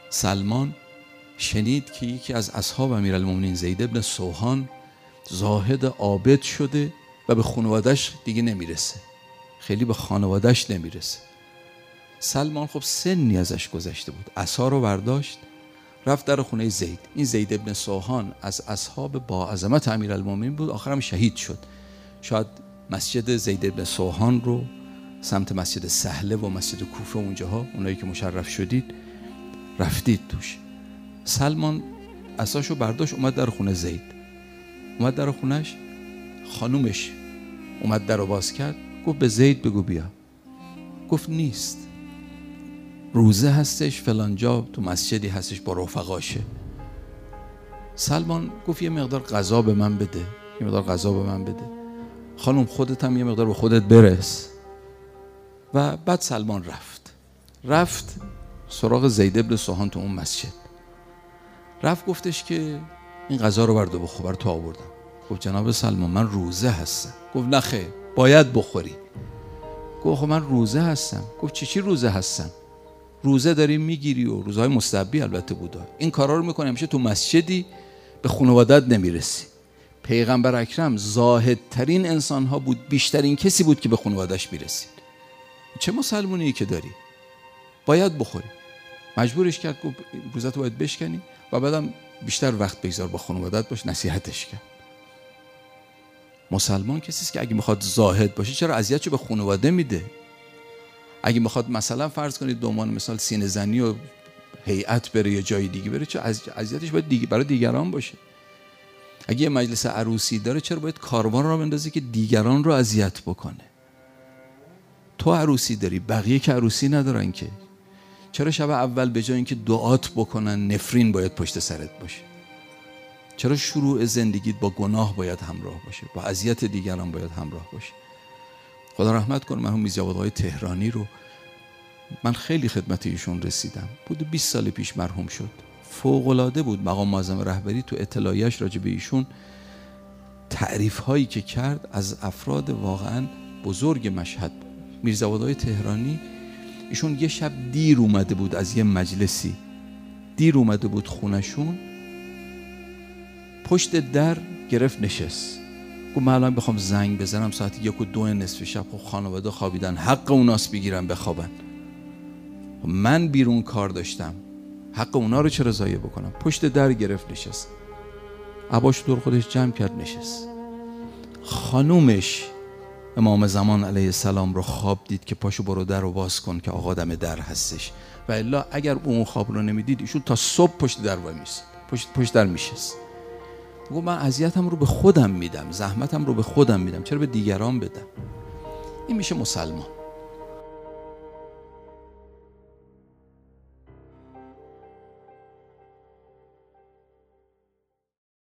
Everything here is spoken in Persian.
سلمان شنید که یکی از اصحاب امیرالمومنین زید بن سوحان زاهد عابد شده و به خانواده‌اش دیگه نمیرسه، خیلی به خانواده‌اش نمیرسه. سلمان خب سنی ازش گذشته بود، عصا رو برداشت رفت در خونه زید. این زید بن سوحان از اصحاب با عظمت امیرالمومنین بود، آخرم شهید شد. شاید مسجد زید بن سوحان رو سمت مسجد سهله و مسجد کوفه اونجاها، اونایی که مشرف شدید رفتید توش. سلمان عصاشو برداشت اومد در خونه زید. اومد در خونش، خانومش اومد در رو باز کرد، گفت به زید بگو بیا. گفت نیست، روزه هستش فلانجا تو مسجدی هستش با رفقاشه. سلمان گفت یه مقدار غذا به من بده، یه مقدار غذا به من بده. خانم خودت هم یه مقدار به خودت برس. و بعد سلمان رفت سراغ زید بن سوحان تو اون مسجد. رفت گفتش که این غذا رو برد و بخور، بر تو آوردم. گفت جناب سلمان من روزه هستم. گفت نه خیر باید بخوری. گفت من روزه هستم. گفت چی روزه هستم؟ روزه داری میگیری و روزهای مستحبی البته بوده، این کارا رو میکنی همیشه تو مسجدی به خانواده‌ات نمیرسی. پیغمبر اکرم زاهدترین انسان ها بود، بیشترین کسی بود که به خانواده‌اش میرسید. چه مسلمونی که داری؟ باید بخوری. مجبورش کرد، گفت روزتو باید بشکنی و بعدم بیشتر وقت بگذار با خانواده‌ات باش. نصیحتش کرد. مسلمان کسی است که اگه میخواد زاهد باشه چرا اذیتشو به خانواده میده؟ اگه میخواد مثلا فرض کنید به عنوان مثال سینه زنی و هیئت بره یا جای دیگه بره، چرا اذیتش باید برای دیگران باشه؟ اگه یه مجلس عروسی داره چرا باید کاروان را بندازه که دیگران رو اذیت بکنه؟ تو عروسی داری، بقیه که عروسی ندارن که. چرا شب اول به جای اینکه دعات بکنن نفرین باید پشت سرت باشه؟ چرا شروع زندگیت با گناه باید همراه باشه؟ با اذیت دیگران باید همراه باشه؟ خدا رحمت کنه مرحوم میرزا آقای تهرانی رو من خیلی خدمت ایشون رسیدم. بود 20 سال پیش مرحوم شد. فوق‌العاده بود. مقام معظم رهبری تو اطلاعیه‌اش راجع به ایشون تعریف هایی که کرد از افراد واقعا بزرگ مشهد. میرزا آقای تهرانی ایشون یه شب دیر اومده بود از یه مجلسی، دیر اومده بود خونشون، پشت در گرفت نشست. گفت من الان بخوام زنگ بزنم ساعت 1 و 2 نصف شب، خب خانواده خوابیدن، حق اوناست بگیرم بخوابن. من بیرون کار داشتم، حق اونا رو چرا ضایع بکنم؟ پشت در گرفت نشست، عباش دور خودش جمع کرد نشست. خانومش امام زمان علیه السلام رو خواب دید که پاشو برو در رو باز کن که آقا دم در هستش، و الا اگر اون خواب رو نمیدید ایشون تا صبح پشت در وای میسید، پشت در میشست. گفت من اذیتم رو به خودم میدم، زحمتم رو به خودم میدم، چرا به دیگران بدم؟ این میشه مسلمان.